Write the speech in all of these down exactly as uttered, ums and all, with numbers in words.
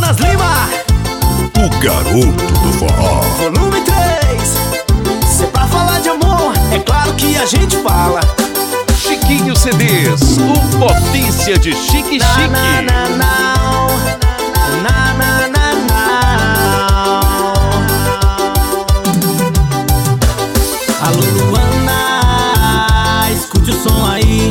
Jonas Lima, o garoto do forró. volume três. Se é pra falar de amor, é claro que a gente fala. Chiquinho C Ds, o potência de chique chique. Na, na, na, na, na, na, na. Alô Luana, escute o som aí.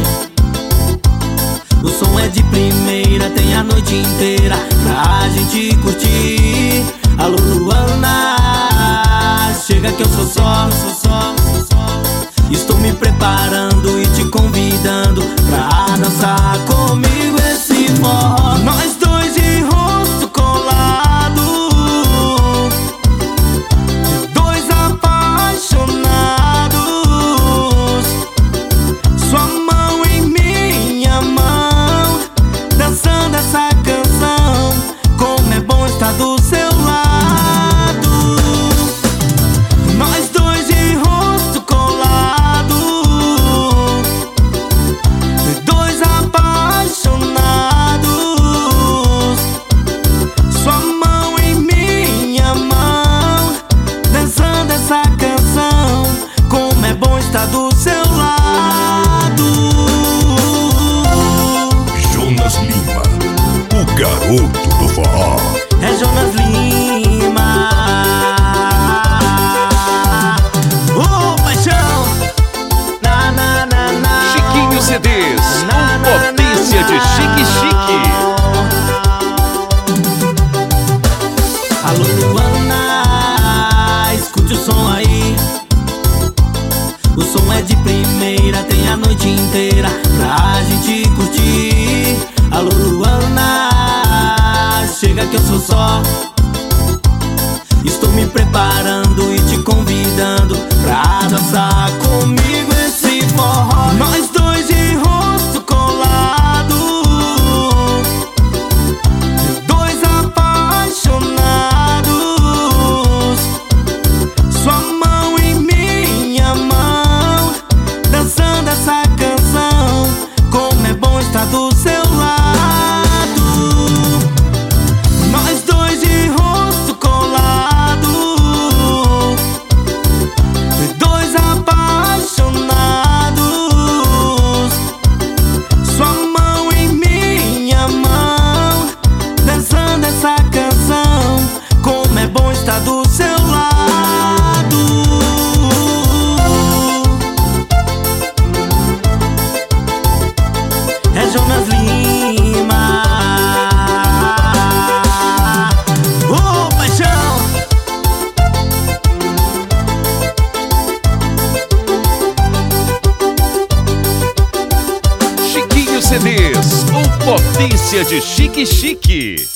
O som é de primeira, tem a noite inteira pra gente curtir. Alô Luana, chega que eu sou só, sou só, sou só. Estou me preparando e te convidando pra dançar comigo esse forró. Nós dois de rosto colado, dois apaixonados. Sua mão em minha mão, dançando essa canção. Como é bom estar do seu lado. Nós dois de rosto colado, dois apaixonados. Sua mão em minha mão, dançando essa canção. Como é bom estar do seu lado. Jonas Lima, o garoto do forró. É Jonas Lima, ô paixão. Na, na, na, na. Chiquinho C Ds, Na, o na, potência na, de na. chique chique. Alô Luana, escute o som aí. O som é de primeira, tem a noite inteira pra gente curtir. Alô Luana, chega que eu sou só. Estou me preparando e te convidando pra dançar comigo esse forró. Nós dois de rosto colado, dois apaixonados. Sua mão em minha mão, dançando essa canção. Como é bom estar do seu lado. Nós dois de rosto colado, dois apaixonados. Sua mão em minha mão, dançando essa canção. Como é bom estar do seu lado. É Jonas Lima, ô paixão. Chiquinho C Ds, o potência de chique chique.